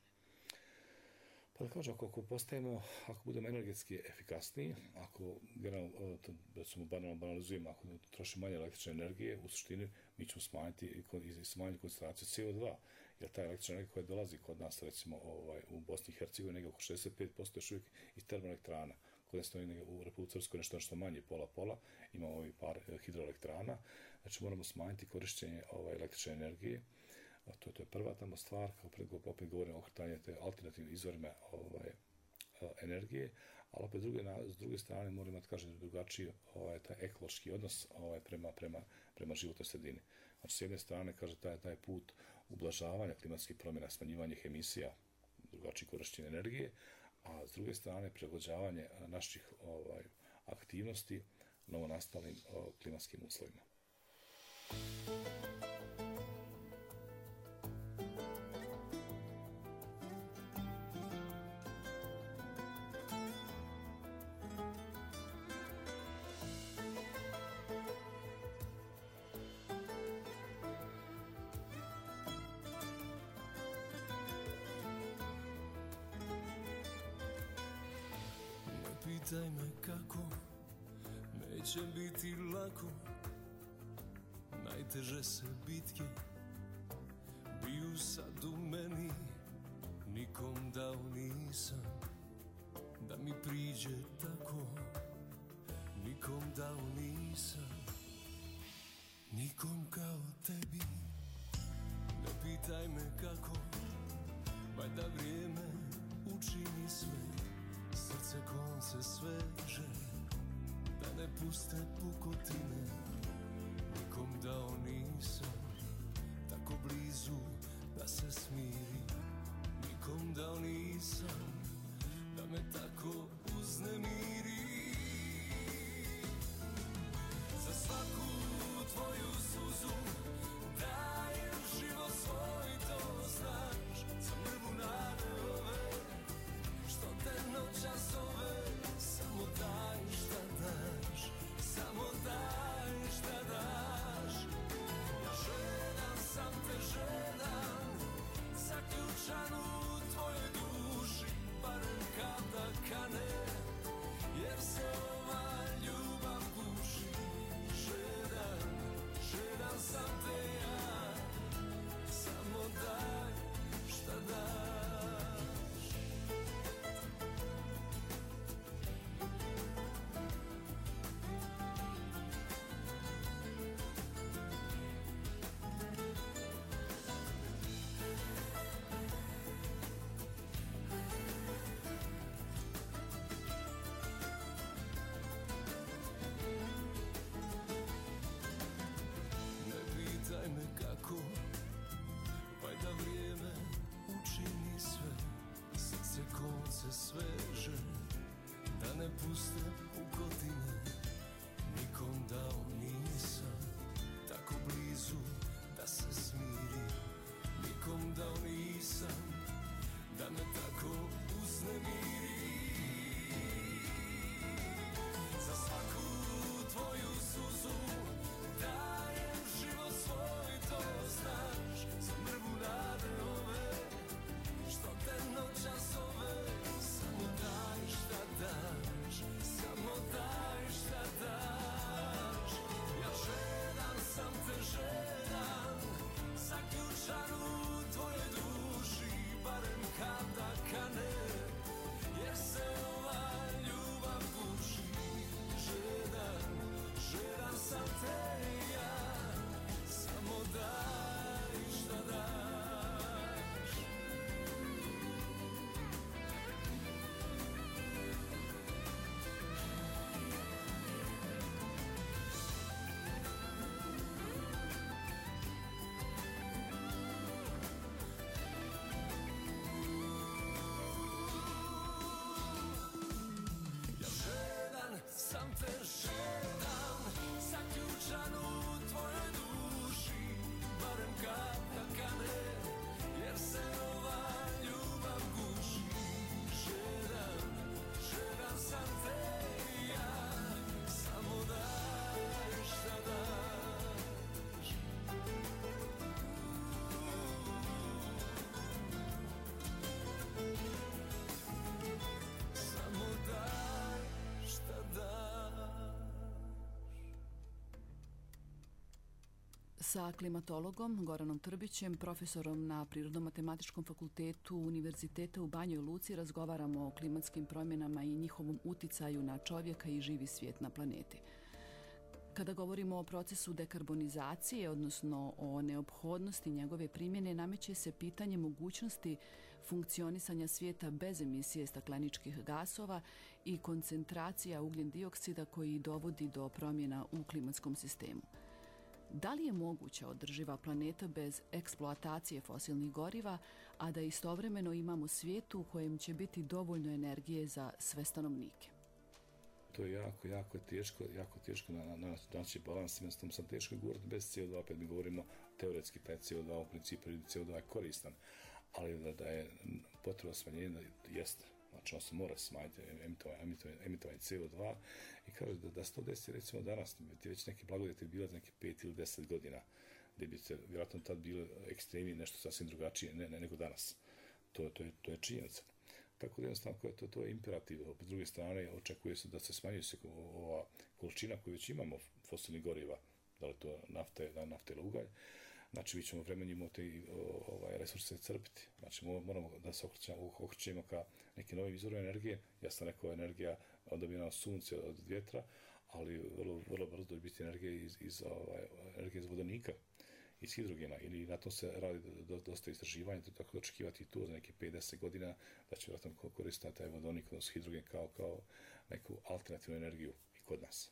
Pa da kažem, ako postajemo, ako budemo energetski efikasniji, ako generalno, recimo, banalno banalizujemo, ako trošimo manje električne energije, u suštini mi ćemo smanjiti, smanjiti koncentraciju C O dva, jer ta električna energija koja dolazi kod nas, recimo, ovaj, u Bosni i Hercegovini, negdje oko šezdeset pet posto još uvijek iz termoelektrana. Kod nas u Republici Srpskoj nešto nešto manje, pola-pola, imamo ovaj par hidroelektrana, znači moramo smanjiti korištenje ovaj, električne energije. To, to je prva tamo stvar, kao opet govorimo o okretanju te alternativnim izvorima ovaj, energije, ali opet druge, na, s druge strane moramo imati, kažem, drugačiji ovaj, taj ekološki odnos ovaj, prema, prema, prema životnoj sredini. Znači, s jedne strane, kaže, taj, taj put ublažavanja klimatskih promjena, smanjivanje emisija, drugačiji korištenje energije, a s druge strane, prilagođavanje naših ovaj, aktivnosti novonastalim ovaj, klimatskim uslovima. Pitaj me kako, neće biti lako, najteže se bitke biju sad u meni, nikom dao nisam, da mi priđe tako, nikom dao nisam, nikom kao tebi. Ne pitaj me kako, valjda vrijeme učini sve, srce konce sveže, da ne puste pukotine, nikom dao nisam, tako blizu da se smiri, nikom dao nisam, da me tako uznemiri. Za svaku tvoju suzu dajem život svoj, to znaš, za mrvu nade ove, što te noća zove, samo daj šta daš, samo daj Sa klimatologom Goranom Trbićem, profesorom na Prirodno-matematičkom fakultetu Univerziteta u Banjoj Luci, razgovaramo o klimatskim promjenama i njihovom uticaju na čovjeka i živi svijet na planeti. Kada govorimo o procesu dekarbonizacije, odnosno o neophodnosti njegove primjene, nameće se pitanje mogućnosti funkcionisanja svijeta bez emisije stakleničkih gasova i koncentracija ugljen dioksida koji dovodi do promjena u klimatskom sistemu. Da li je moguća održiva planeta bez eksploatacije fosilnih goriva, a da istovremeno imamo svijet u kojem će biti dovoljno energije za sve stanovnike? To je jako, jako teško, jako teško na, na, naći balans, jednostavno sam teško govoriti bez C O dva, opet mi govorimo teoretski taj C O dva, u principu C O dva je koristan, ali da, da je potreba smanjenja, jeste. Znači on se mora smanjiti emitovanje, emitovanje, emitovanje C O dva i kaže da, da se to desi recimo danas, ti već neki blagodati bila za neke pet ili deset godina, gdje bi se vjerojatno tad bilo ekstremnije, nešto sasvim drugačije ne, ne, nego danas. To, to, je, to je činjenica. Tako da jednostavno to, to je imperativ. S druge strane očekuje se da se smanjuje se ova količina koju već imamo fosilnih goriva, da li to nafte, da nafte ili ugalj. Znači, mi ćemo vremenimo te ovaj, resurse crpiti. Znači, moramo da se okrećemo ka nekim novim izvorima energije. Ja sam rekao, energija dobijena od sunce, od vjetra, ali vrlo, vrlo brzo će biti energija iz, iz, ovaj, energija iz vodonika, iz hidrogena. Ili na to se radi dosta istraživanja, tako da očekivati to za neke pet do deset godina, da će vjerojatno koristiti taj vodonik, odnosno hidrogen kao, kao neku alternativnu energiju i kod nas.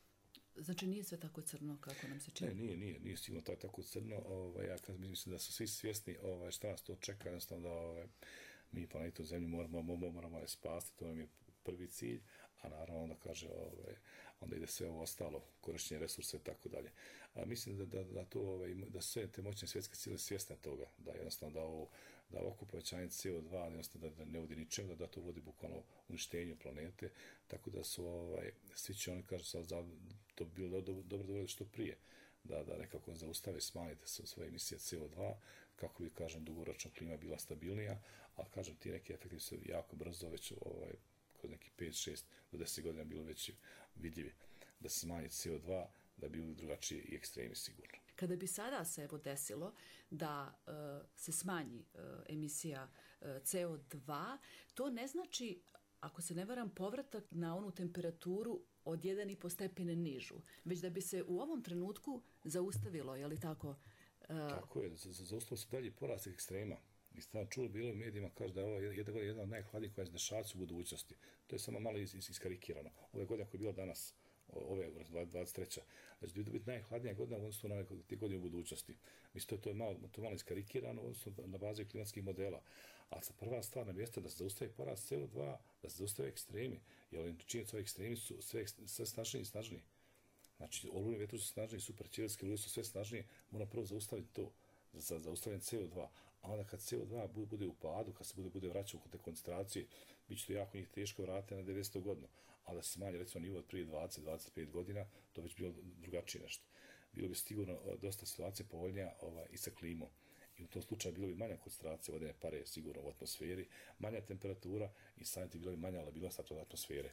Znači nije sve tako crno kako nam se čini? Ne, nije, nije, nije sigurno to tako crno. Ovaj, ja mislim da su svi svjesni ovaj, šta nas to čeka, jednostavno da ovaj, mi planetu Zemlju moramo, moramo, moramo je spasti, to nam je prvi cilj, a naravno onda kaže, ovaj, onda ide sve ovo ostalo, korištenje resursa i tako dalje. A mislim da, da, da, to, ovaj, da sve te moćne svjetske sile svjesne toga, da jednostavno da ovo, da ovako povećanje C O dva jednostavno da, da ne vodi ničem, da, da to vodi bukvalno uništenju planete, tako da su ovaj, svi će oni kažu sad za to bi bilo dobro, dobro, dobro što prije, da, da nekako zaustave, smanjite svoje emisije C O dva, kako bi, kažem, dugoročno klima bila stabilnija, a kažem, ti neki efekti su jako brzo, već ovaj, kroz neki pet, šest do deset godina bilo već vidljivi, da se smanji C O dva, da bi bili drugačiji i ekstremi sigurno. Kada bi sada se evo desilo da uh, se smanji uh, emisija uh, C O dva, to ne znači, ako se ne varam, povratak na onu temperaturu od jedan i po stepene nižu, već da bi se u ovom trenutku zaustavilo, je li tako? Uh... Tako je, zaustavilo se dalje porast ekstrema. I sam čuo bilo u medijima, kaže da je ovo jedna godina jedna od najhladnijih koja se dešava u budućnosti. To je samo malo is, is, iskarikirano. Ove godine koja je bila danas, ove dvadeset treća Znači, da bi to biti najhladnija godina u odnosu na te godine u budućnosti. Mislim, to je, to je malo, to malo iskarikirano, odnosno na bazi klimatskih modela. A sa prva stvar na mjesta da se zaustavi porast C O dva, da se zaustavi ekstremi, jer činjenica ovi ekstremi su sve, sve snažniji i snažniji. Znači, olujni vjetru su snažniji, superćilijski oluje su sve snažnije, mora prvo zaustaviti to, za zaustavljanje C O dva. A onda kad C O dva bude u padu, kad se bude, bude vraćao u te koncentracije, bit će to jako njih teško vratiti na devedesetu godinu. A da se smanji, recimo, nivo od prije dvadeset do dvadeset pet godina, to već bilo drugačije nešto. Bilo bi sigurno dosta situacija povoljnija ovaj, i sa klimom. I u tom slučaju bilo bi manja koncentracija vodene pare sigurno u atmosferi, manja temperatura i samiti bilo bi manja labilnost atmosfere.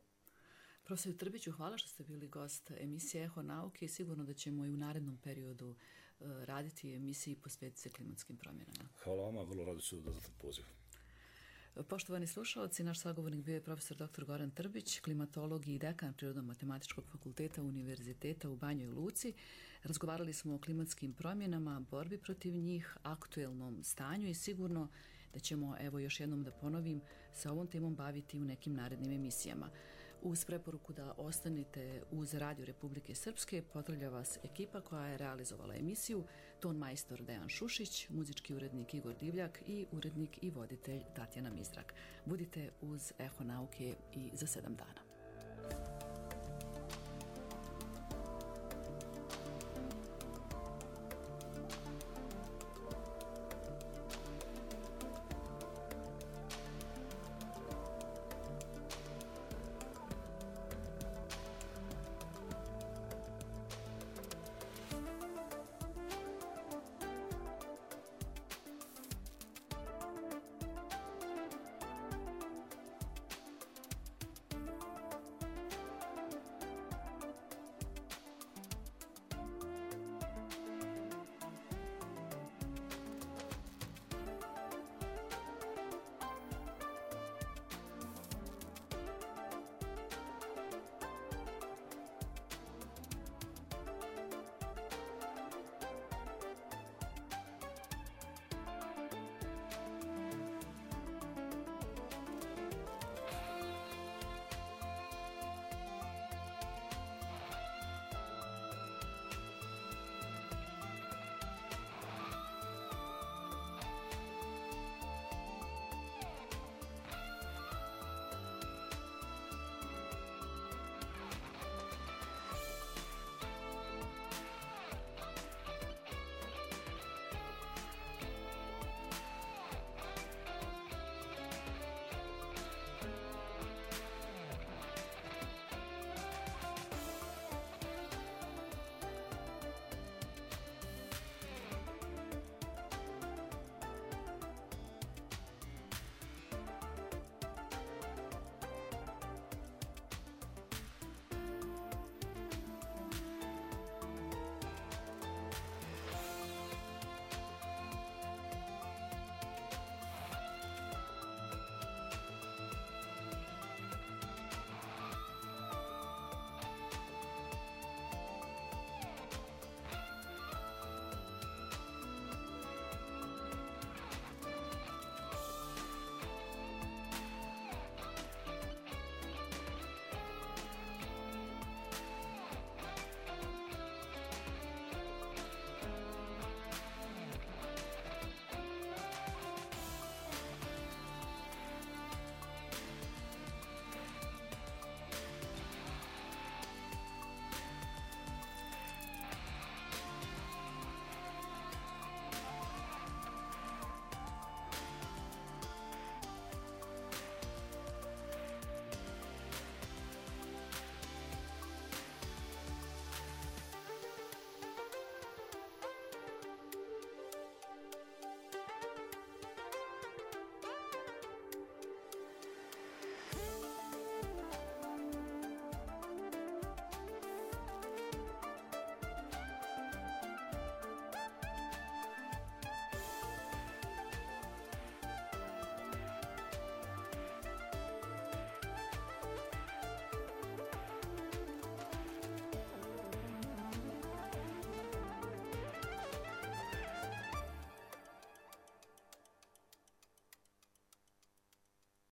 Profesor Trbiću, hvala što ste bili gost emisije Eho nauke i sigurno da ćemo i u narednom periodu uh, raditi emisiji i posvetiti se klimatskim promjenama. Hvala vama, vrlo rado ću da zatim poziv. Poštovani slušalci, naš sagovornik bio je profesor doktor Goran Trbić, klimatolog i dekan Prirodno-matematičkog fakulteta Univerziteta u Banjoj Luci. Razgovarali smo o klimatskim promjenama, borbi protiv njih, aktuelnom stanju i sigurno da ćemo, evo još jednom da ponovim, sa ovom temom baviti u nekim narednim emisijama. Uz preporuku da ostanete uz Radio Republike Srpske, pozdravlja vas ekipa koja je realizovala emisiju, ton majstor Dejan Šušić, muzički urednik Igor Divljak i urednik i voditelj Tatjana Mizrak. Budite uz Eho nauke i za sedam dana.